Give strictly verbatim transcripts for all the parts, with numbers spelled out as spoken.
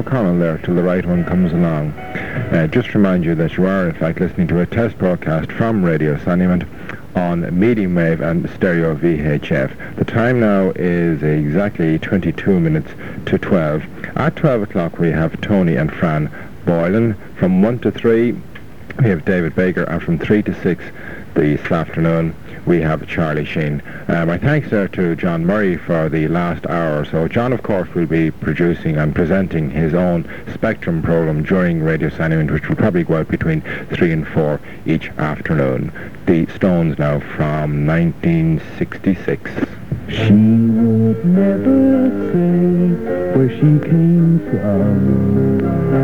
O'Connell there till the right one comes along. Uh, just remind you that you are in fact listening to a test broadcast from Radio Sanimant on medium wave and stereo V H F. The time now is exactly twenty-two minutes to twelve. At twelve o'clock we have Tony and Fran Boylan. From one to three we have David Baker, and from three to six this afternoon we have Charlie Sheen. Uh, my thanks there to John Murray for the last hour or so. John, of course, will be producing and presenting his own Spectrum programme during Radio Sanimant, which will probably go out between three and four each afternoon. The Stones now from nineteen sixty-six. She would never say where she came from.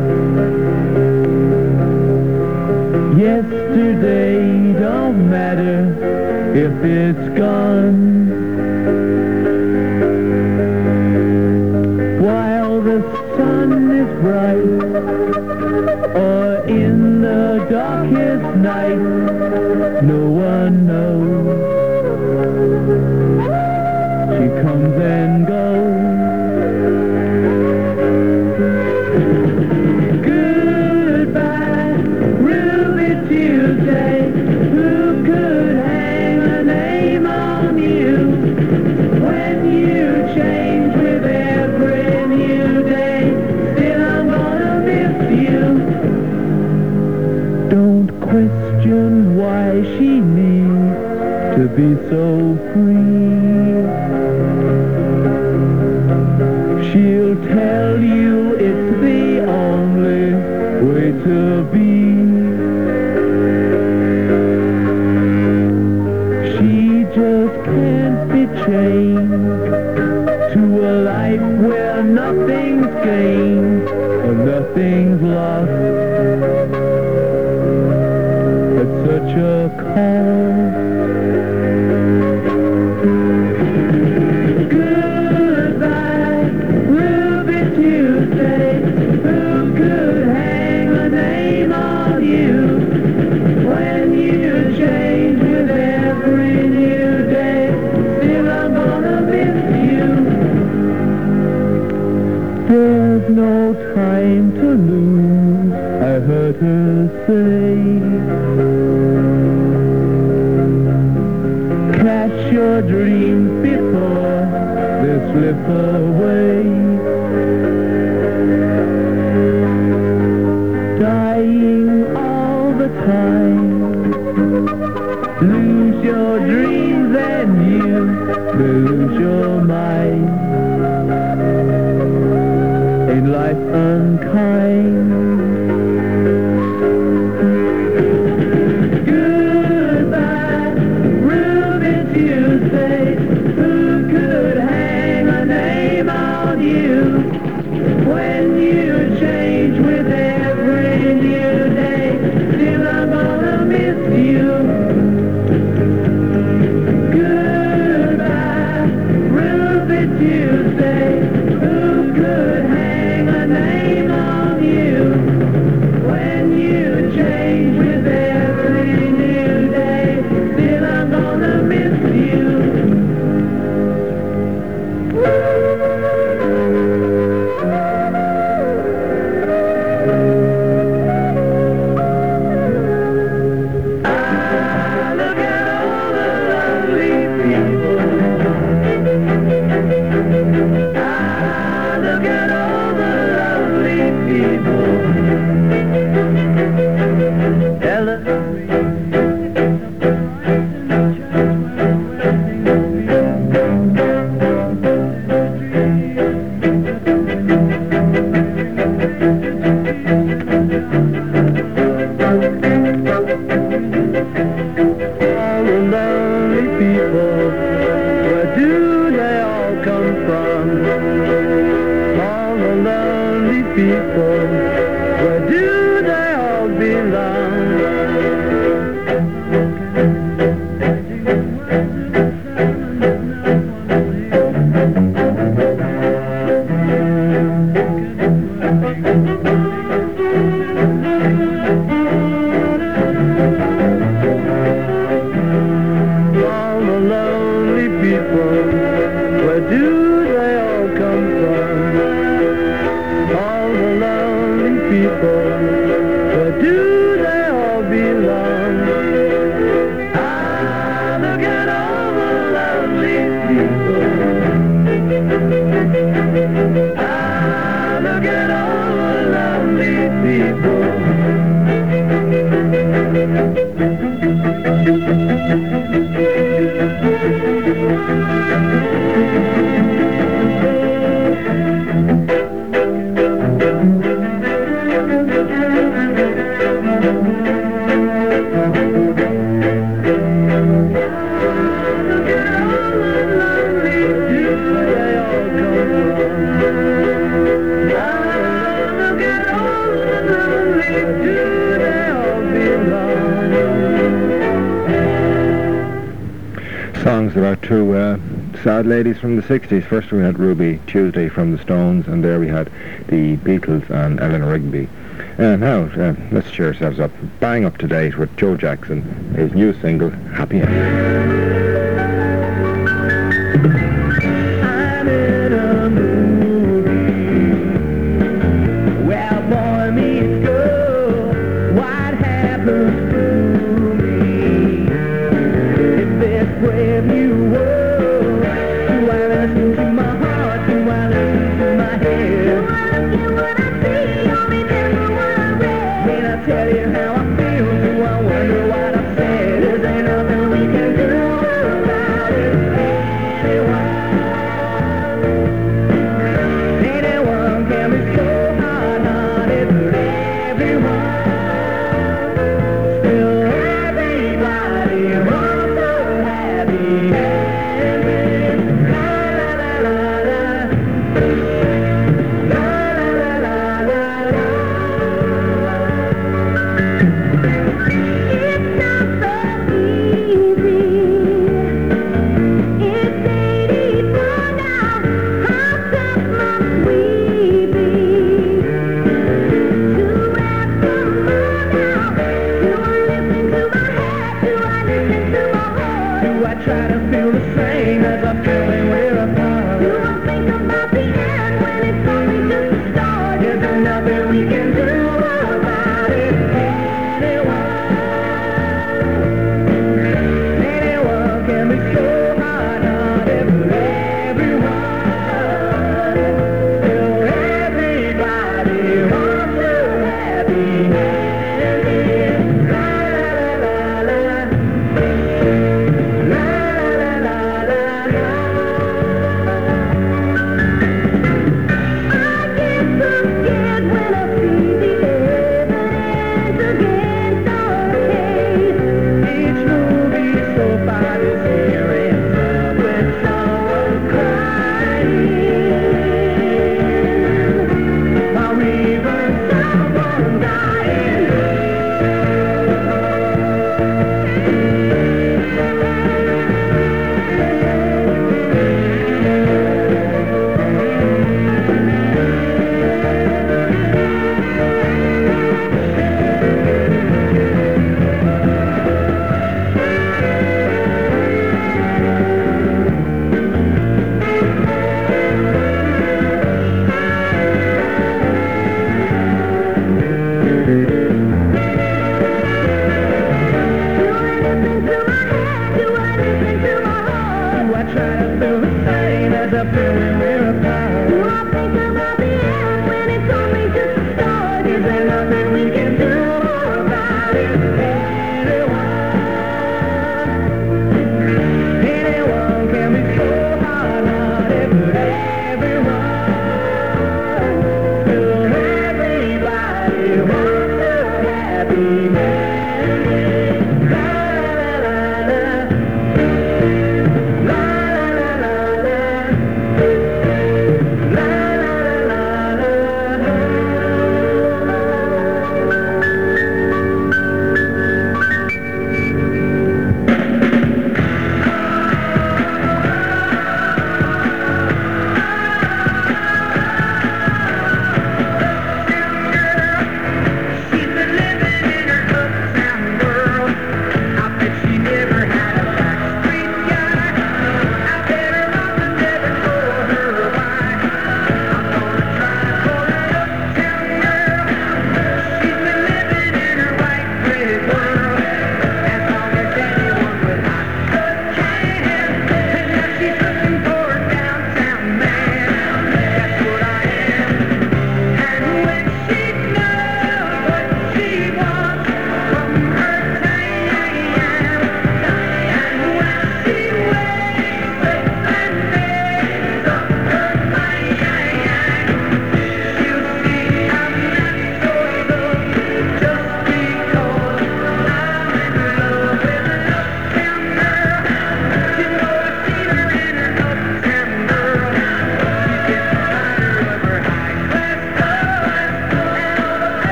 Yesterday don't matter if it's gone. While the sun is bright, or in the darkest night, no one knows. She comes and goes. Goodbye, Ruby Tuesday. Who could hang a name on you when you change with every new day? Still I'm gonna miss you. Don't question why she needs to be so free. She'll tell you it's the only way to be. She just can't be chained to a life where nothing's gained and nothing's lost at such a cost. No time to lose, I heard her say. Catch your dreams before they slip away. Dying all the time. Lose your dreams and you lose your mind. Ain't life unkind? Goodbye, Ruby Tuesday. Who could hang a name on you when you change with every new day? Still I'm gonna miss you. Goodbye, Ruby Tuesday. Who could hang a name on you when you change with every new day? Still I'm gonna miss you. I look at all the lovely people. I look at all the lovely people. Ella. All the lonely people, where do they all come from? All the lonely people, where do they all belong? All the lonely people, where do they all come from? All the Ah, look at all the lovely people. Songs about two uh, sad ladies from the sixties. First we had Ruby Tuesday from the Stones, and there we had the Beatles and Eleanor Rigby. And now, uh, let's cheer ourselves up. Bang up to date with Joe Jackson, his new single, Happy Ending. I'm in a movie where boy meets girl. What happens to me? If this brave new world, do I listen to my heart? Do I listen to my head? Do I look at what I see or remember what I read? Can I tell you how I feel? Do I wonder what I've said? Is there nothing we can do about it? Anyone, anyone can be so hard-hearted, but everyone, still everybody wants a happy ending. La la la la la, la la la la la. It's not so easy. It's eighty-four now. How tough must we be to ask for more now? Do I listen to my head? Do I listen to my heart? Do I try to feel the same as I feel when we're apart? Do I think about the end?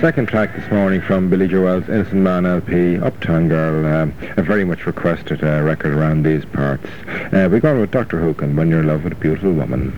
second track this morning from Billy Joel's Innocent Man L P, Uptown Girl, um, a very much requested uh, record around these parts. Uh, we're going with Doctor Hook and When You're in Love with a Beautiful Woman.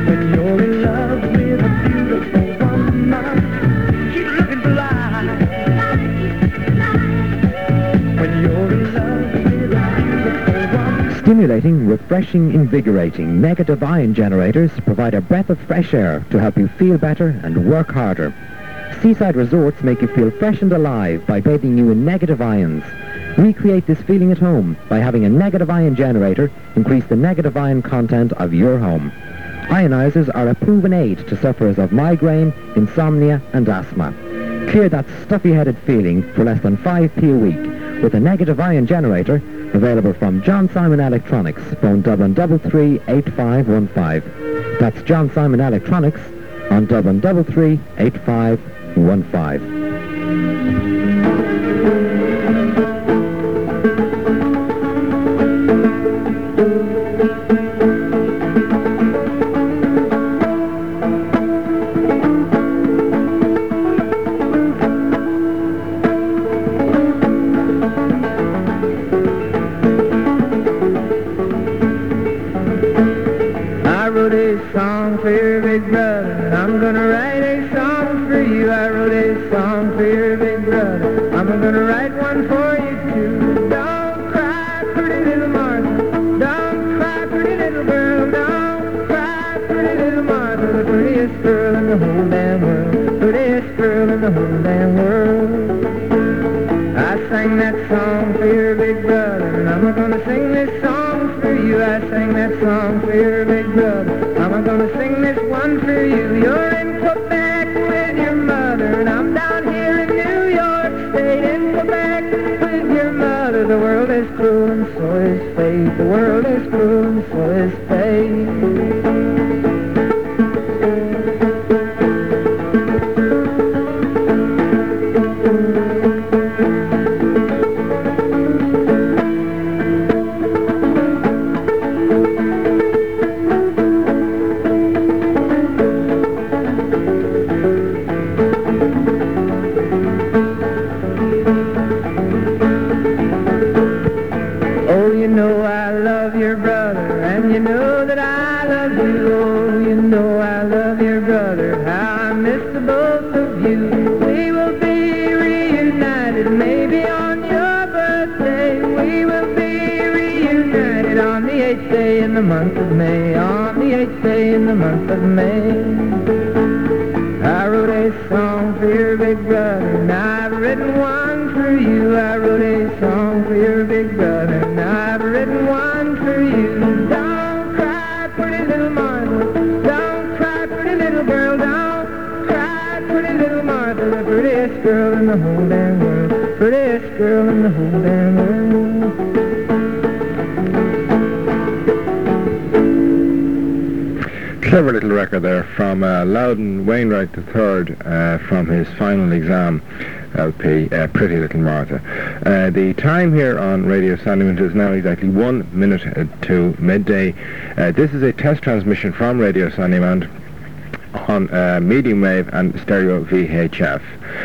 Keep looking blind. Stimulating, refreshing, invigorating negative ion generators provide a breath of fresh air to help you feel better and work harder. Seaside Resorts make you feel fresh and alive by bathing you in negative ions. Recreate this feeling at home by having a negative ion generator increase the negative ion content of your home. Ionizers are a proven aid to sufferers of migraine, insomnia and asthma. Clear that stuffy-headed feeling for less than five p a week with a negative ion generator available from John Simon Electronics. Phone Dublin double three eight five one five. That's John Simon Electronics on Dublin double three eight five one five. Clever little record there from uh, Loudon Wainwright the third uh, from his Final Exam L P, uh, Pretty Little Martha. Uh, the time here on Radio Sandyman is now exactly one minute to midday. Uh, this is a test transmission from Radio Sandyman on uh, medium wave and stereo V H F.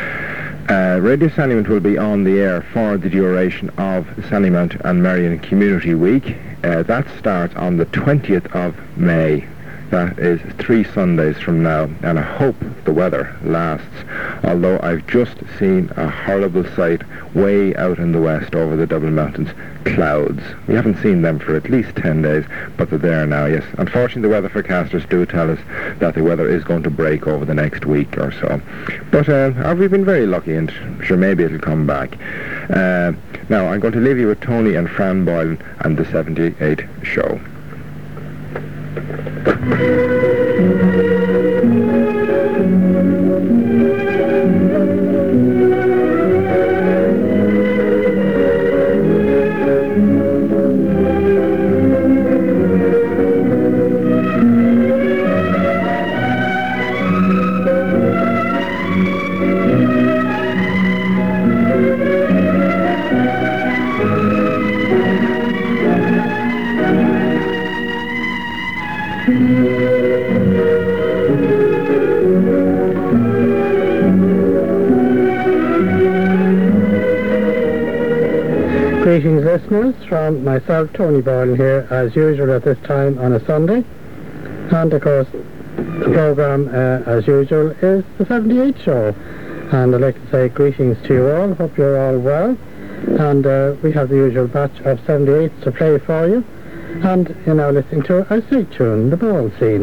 Uh, Radio Sandymount will be on the air for the duration of Sandymount and Marion Community Week. Uh, that starts on the twentieth of May. That is three Sundays from now, and I hope the weather lasts, although I've just seen a horrible sight way out in the west over the Dublin Mountains, clouds. We haven't seen them for at least ten days, but they're there now, yes. Unfortunately, the weather forecasters do tell us that the weather is going to break over the next week or so. But uh, we've been very lucky, and sure, maybe it'll come back. Uh, now, I'm going to leave you with Tony and Fran Boylan and the seventy-eight show. Greetings, listeners, from myself, Tony Boylan, here as usual at this time on a Sunday. And of course, the programme, uh, as usual, is the seventy-eight show. And I'd like to say greetings to you all. Hope you're all well. And uh, we have the usual batch of seventy-eights to play for you. and you're now listening to a sweet tune, The Ball Scene.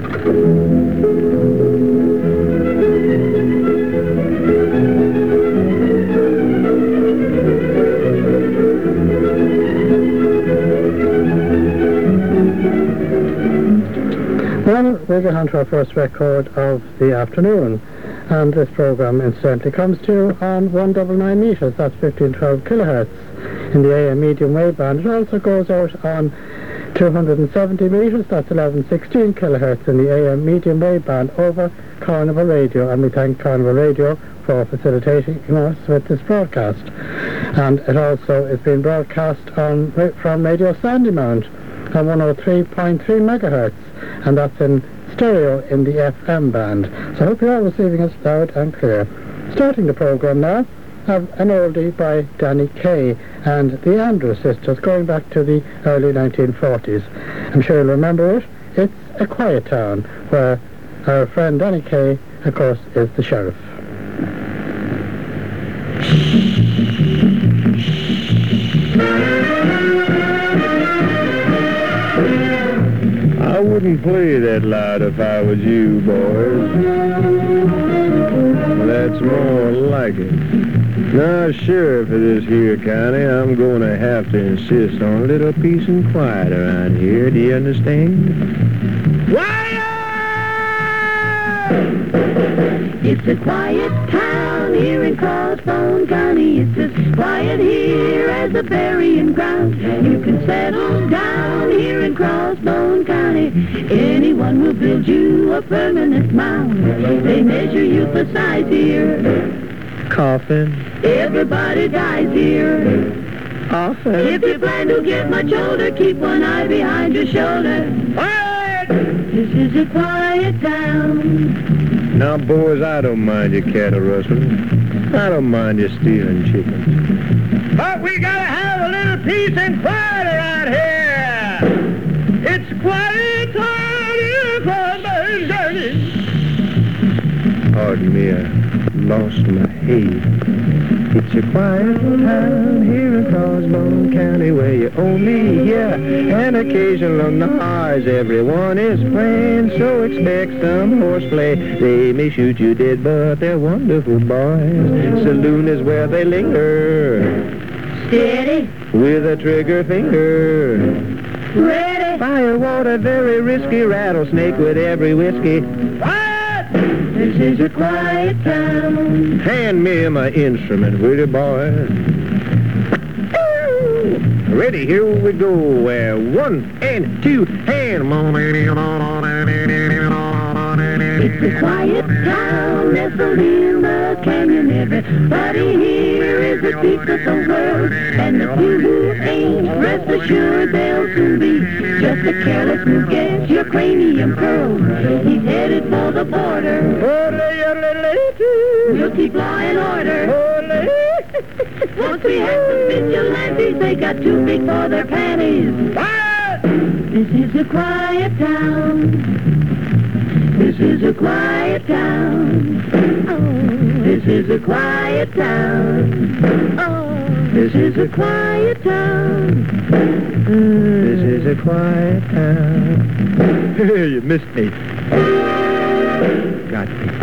Well, we'll get on to our first record of the afternoon, and this programme incidentally comes to you on one ninety-nine metres, that's fifteen twelve kilohertz in the A M medium wave band. It also goes out on two hundred seventy metres, that's eleven sixteen kilohertz in the A M medium wave band over Carnival Radio, and we thank Carnival Radio for facilitating us with this broadcast. And it also is being broadcast on from Radio Sandymount on one oh three point three megahertz, and that's in stereo in the F M band. So I hope you're all receiving us loud and clear. Starting the programme now, have an oldie by Danny Kaye and the Andrews Sisters, going back to the early nineteen forties. I'm sure you'll remember it. It's A Quiet Town, where our friend Danny Kaye, of course, is the sheriff. I wouldn't play that loud if I was you, boys. That's more like it. Now, sheriff of this here county, I'm going to have to insist on a little peace and quiet around here. Do you understand? Quiet! It's a quiet town here in Crossbone County. It's as quiet here as a burying ground. You can settle down here in Crossbone County. Anyone will build you a permanent mound. They measure you for size here. Coffin. Everybody dies here. Often. If you plan to get much older, keep one eye behind your shoulder. Quiet! This is a quiet town. Now, boys, I don't mind your cattle rustling. I don't mind you stealing chickens. But we gotta have a little peace and quiet around here. It's quiet time across my journey. Pardon me, I lost my head. It's a quiet town here in Crossbone County where you only hear an occasional noise. Everyone is playing, so expect some horseplay. They may shoot you dead, but they're wonderful boys. Saloon is where they linger, Steady, with a trigger finger. ready. Firewater, very risky, rattlesnake with every whiskey. This is a quiet town. Hand me my instrument, will you, boys? Ready, here we go. Where one and two and... It's a quiet town nestled in the canyon. Everybody here is a thief of the world, and the few who ain't, rest assured they'll soon be just a careless who gets your cranium curled. He's headed for the border. We'll keep law and order. Once we have some vigilantes, they got too big for their panties. This is a quiet town. This is a quiet town. Oh, this is a quiet town. Oh, this is a quiet town. This is a quiet town. You missed me. Got me.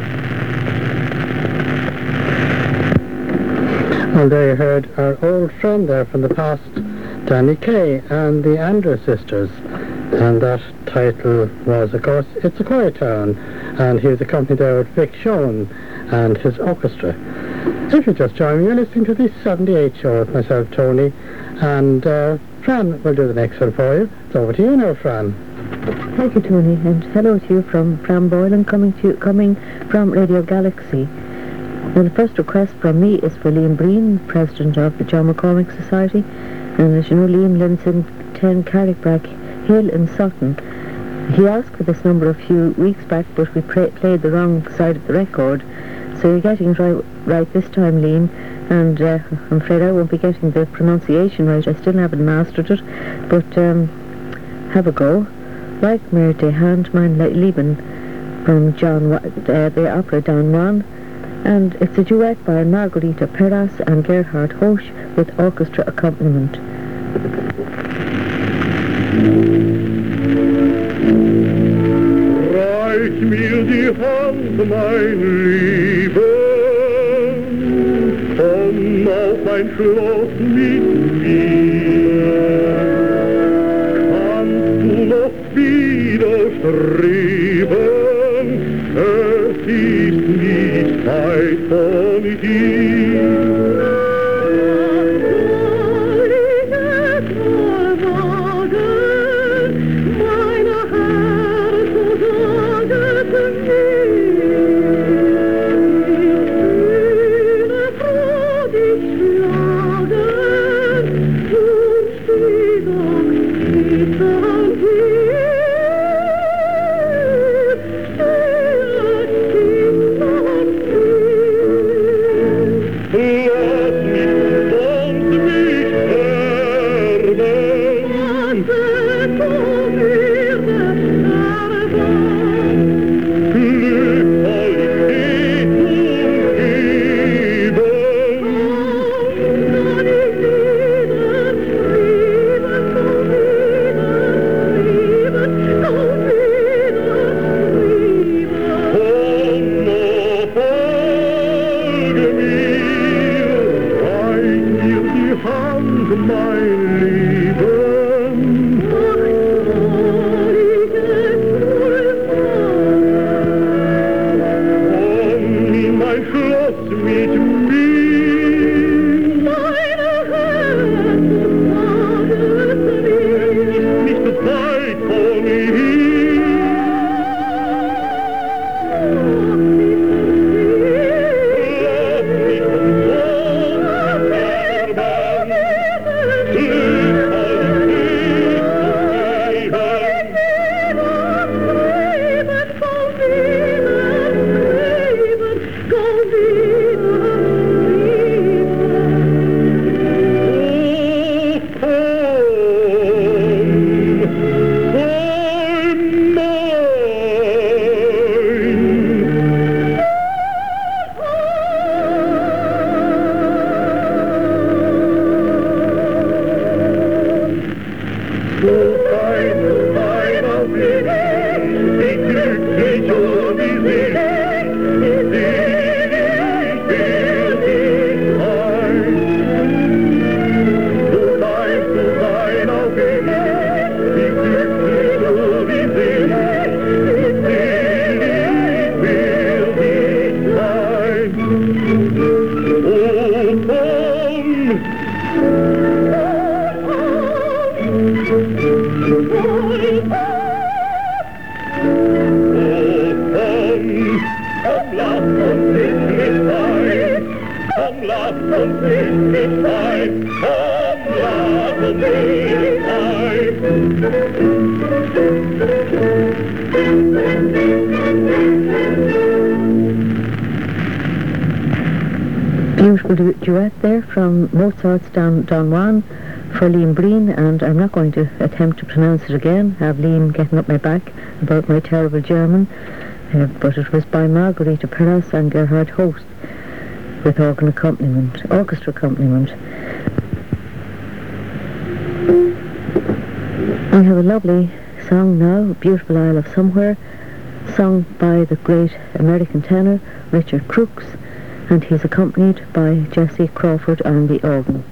Well, there you heard our old friend there from the past, Danny Kaye and the Andrews Sisters. And that title was, of course, It's a Quiet Town. And he was accompanied there with Vic Schoen and his orchestra. If you just joined me, you're listening to the seventy-eight show with myself, Tony. And uh, Fran will do the next one for you. It's over to you now, Fran. Thank you, Tony, and hello to you from Fran Boylan, coming to you, coming from Radio Galaxy. Now, the first request from me is for Liam Breen, President of the John McCormick Society. And as you know, Liam lives in ten Carrickbrack Hill in Sutton. He asked for this number a few weeks back, but we pra- played the wrong side of the record. So you're getting it right, right this time, Liam. And uh, I'm afraid I won't be getting the pronunciation right. I still haven't mastered it. But um, have a go. Like Mary de Handman Lieben from John Wa- uh, the opera Don Juan. And it's a duet by Margarita Perras and Gerhard Hosch with orchestra accompaniment. Reich mir die Hand, mein Lieber, komm auf mein Schloss mit mir. Kannst du noch widerstreben, es ist nicht weit von hier. Beautiful du- duet there from Mozart's Don, Don Juan for Liam Breen, and I'm not going to attempt to pronounce it again, have Liam getting up my back about my terrible German, uh, but it was by Margarita Perez and Gerhard Host with organ accompaniment, orchestra accompaniment. We have a lovely song now, Beautiful Isle of Somewhere, sung by the great American tenor Richard Crooks, and he's accompanied by Jesse Crawford on the organ.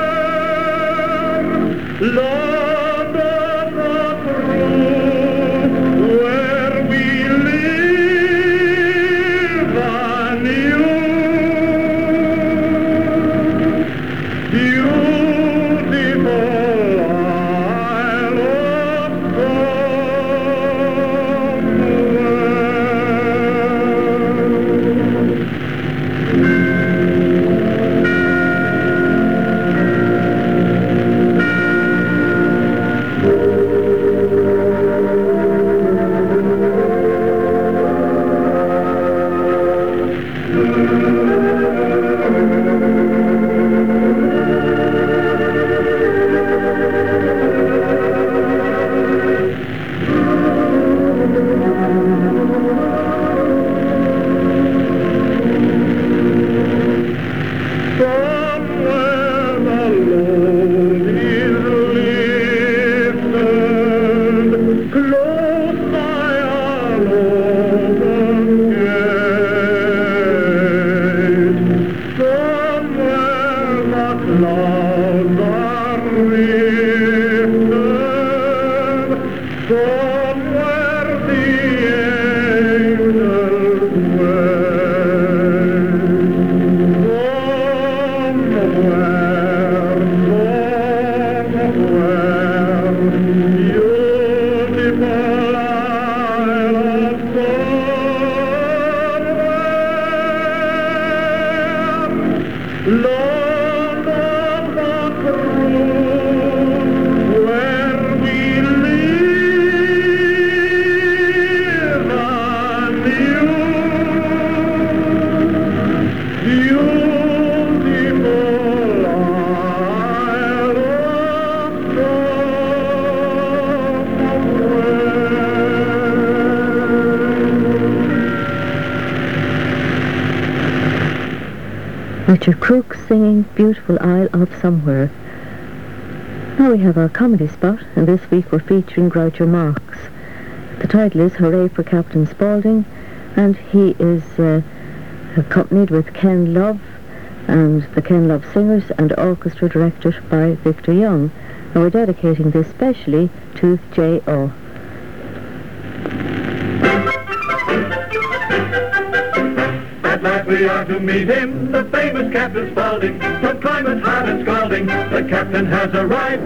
London, not true. Richard Crook singing Beautiful Isle of Somewhere. Now we have our comedy spot, and this week we're featuring Groucho Marx. The title is Hooray for Captain Spaulding, and he is uh, accompanied with Ken Love and the Ken Love Singers and orchestra directed by Victor Young. And we're dedicating this specially to J O At last we are to meet him, the famous Captain Spaulding. From climate hard and scalding, the captain has arrived.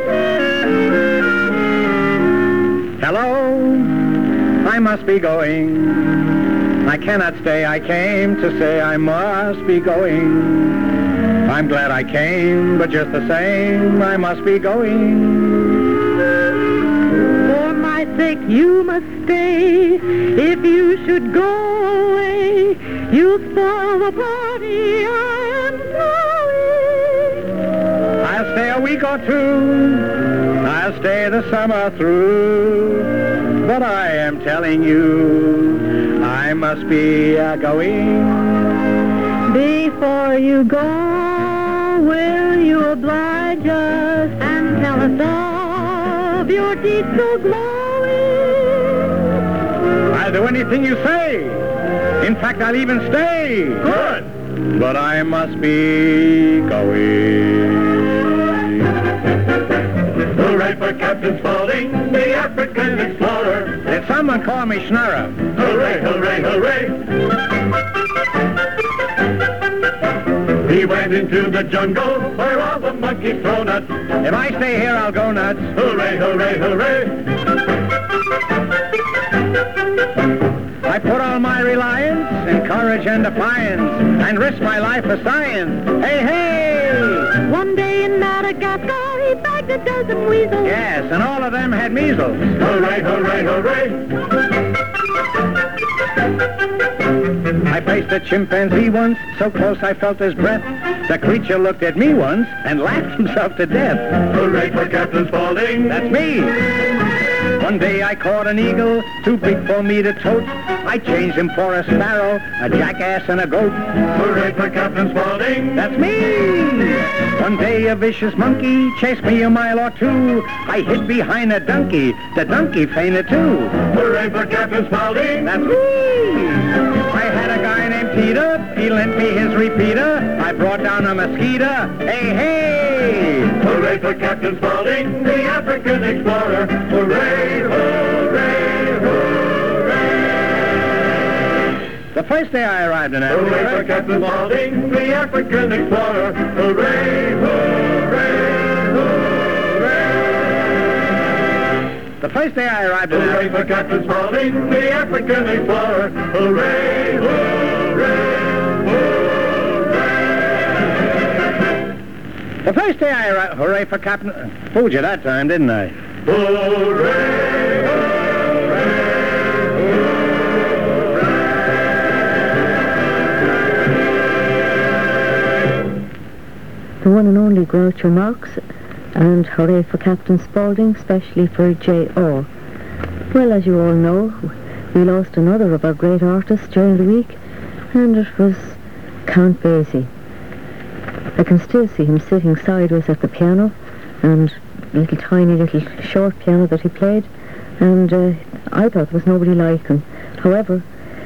Hello, I must be going. I cannot stay, I came to say I must be going. I'm glad I came, but just the same, I must be going. For my sake you must stay. If you should go away, you'll spoil the party I'm throwing. I'll stay a week or two, I'll stay the summer through, but I am telling you, I must be uh, going. Before you go, will you oblige us and tell us of your deeds so glowing? I'll do anything you say. In fact, I'll even stay. Good. But I must be going. Hooray for Captain Spaulding, the African explorer. Did someone call me Schnorrer? Hooray, hooray, hooray. He went into the jungle where all the monkeys throw nuts. If I stay here, I'll go nuts. Hooray, hooray, hooray. I put all my reliance in courage and defiance and risk my life for science. Hey, hey! One day in Madagascar, he bagged a dozen weasels. Yes, and all of them had measles. Hooray, hooray, hooray. I faced a chimpanzee once, so close I felt his breath. The creature looked at me once and laughed himself to death. Hooray for Captain Spaulding. That's me. One day I caught an eagle, too big for me to tote. I changed him for a sparrow, a jackass, and a goat. Hooray for Captain Spaulding. That's me. One day a vicious monkey chased me a mile or two. I hid behind a donkey. The donkey fainted too. Hooray for Captain Spaulding. That's me. I had a guy named Peter. He lent me his repeater. I brought down a mosquito. Hey, hey. Hooray for Captain Spaulding, the African explorer. Hooray, hooray, hooray. The first day I arrived in Hooray for Africa, Captain Spaulding, the African explorer. Hooray, hooray, hooray. the first day I arrived in Hooray Africa, for Captain Spaulding, the African explorer. Hooray, hooray, hooray. the first day I arrived, hooray for Captain, fooled you that time, didn't I? Hooray, hooray, the one and only Groucho Marx, and Hooray for Captain Spaulding, especially for J O Well, as you all know, we lost another of our great artists during the week, and it was Count Basie. I can still see him sitting sideways at the piano, and little tiny little short piano that he played, and uh, I thought there was nobody like him. However,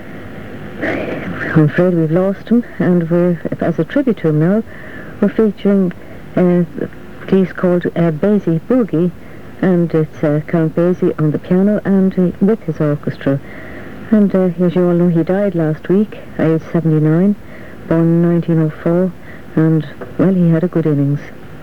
I'm afraid we've lost him, and we're, as a tribute to him now, we're featuring uh, piece called uh, Basie Boogie, and it's uh, Count Basie on the piano and uh, with his orchestra. And uh, as you all know, he died last week, aged seventy-nine, born in nineteen oh four, and, well, he had a good innings.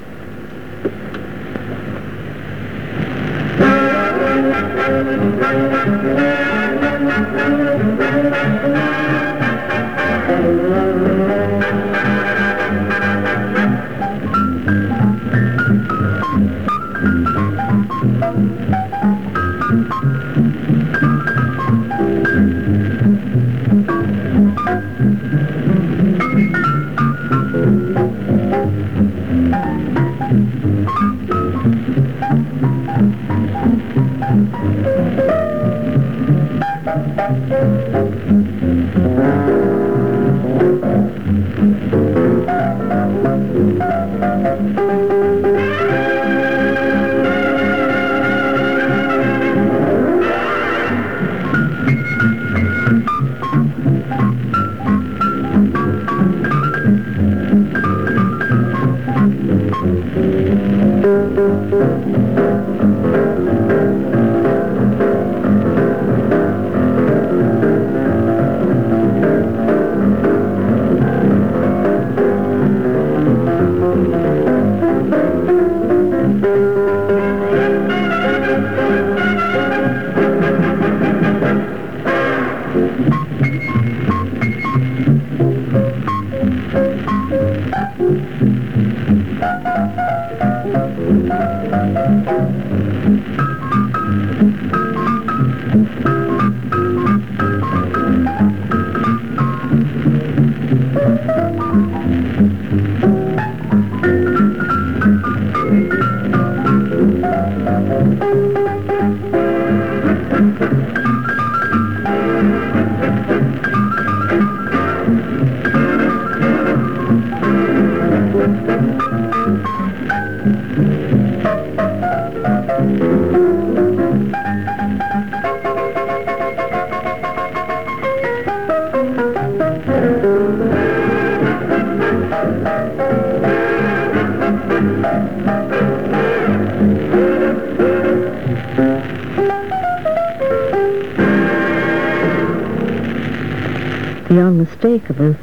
The unmistakable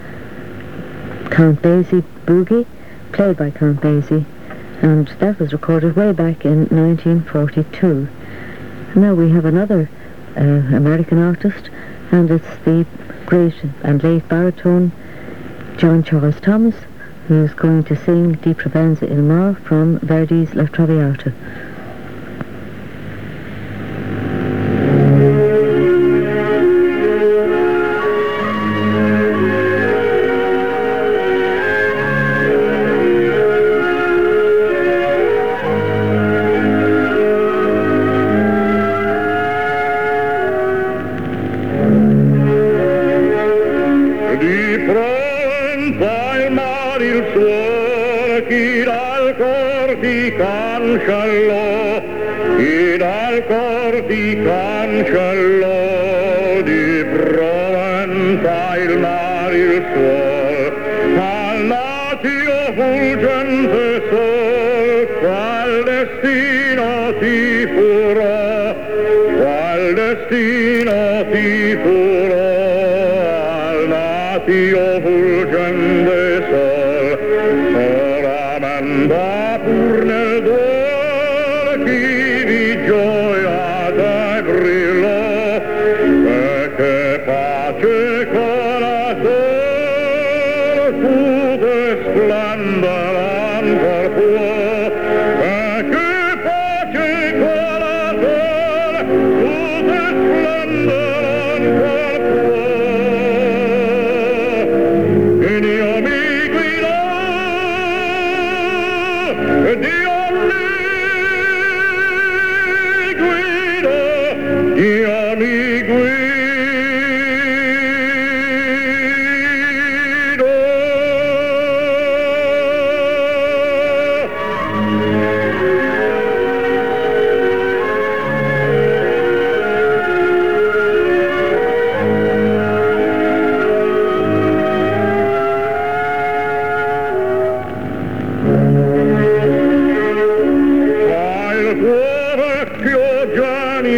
Count Basie Boogie, played by Count Basie, and that was recorded way back in nineteen forty-two. Now we have another uh, American artist, and it's the great and late baritone John Charles Thomas, who's going to sing Di Provenza il Mar from Verdi's La Traviata.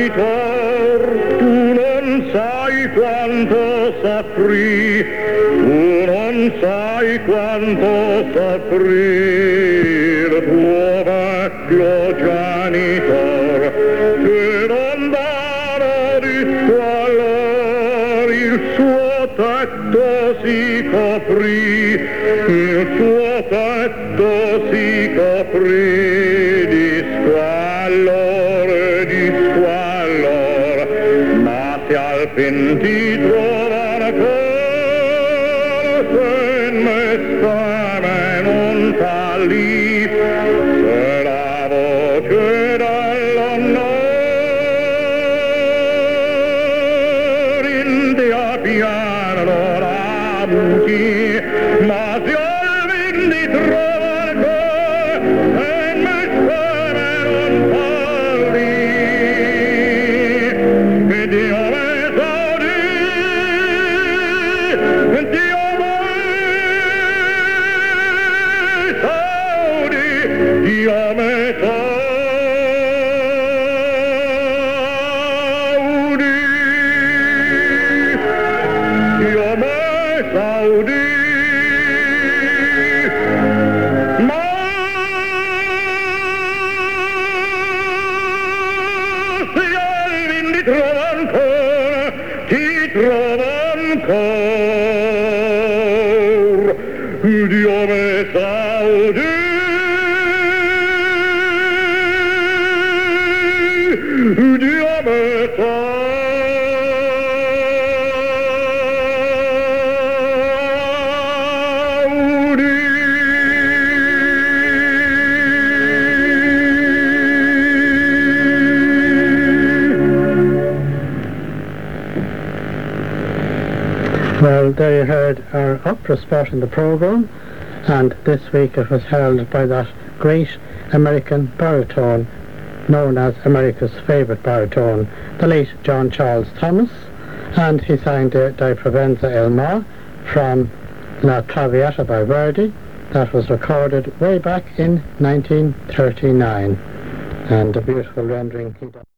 janitor, tu non sai quanto soffrì, tu non sai quanto soffrir, tuo vecchio janitor, che non dava di squallor, il suo tetto si coprì, il suo tetto si coprì di squallor, di squallor, ma se al fin ti trovar ancora, in me spame non fallì, se la voce dall'onore in dia piano rabuti, ma se al fin ti trovar ancora, in me spame non fallì, che Dio me saudì, Dio me saudì, Dio me saudì, Dio me saudì, ma se al fin ti trova ancora, ti trova ancora, Dio me saudì, Dio me Well, there you heard our opera spot in the programme, and this week it was held by that great American baritone known as America's favourite baritone, the late John Charles Thomas, and he sang the Die Provenza El Mar from La Traviata by Verdi. That was recorded way back in nineteen thirty-nine, and a beautiful rendering he did.